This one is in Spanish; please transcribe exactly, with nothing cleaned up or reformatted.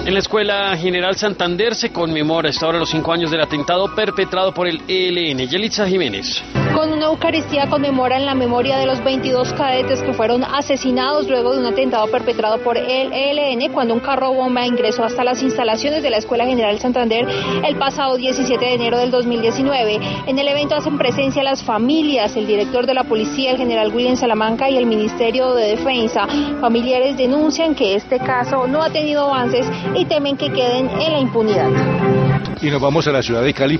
En la Escuela General Santander se conmemora esta hora los cinco años del atentado perpetrado por el E L N. Yelitza Jiménez. Con una Eucaristía conmemoran la memoria de los veintidós cadetes que fueron asesinados luego de un atentado perpetrado por el E L N cuando un carro bomba ingresó hasta las instalaciones de la Escuela General Santander el pasado diecisiete de enero del dos mil diecinueve. En el evento hacen presencia las familias, el director de la policía, el general William Salamanca y el Ministerio de Defensa. Familiares denuncian que este caso no ha tenido avances y temen que queden en la impunidad. Y nos vamos a la ciudad de Cali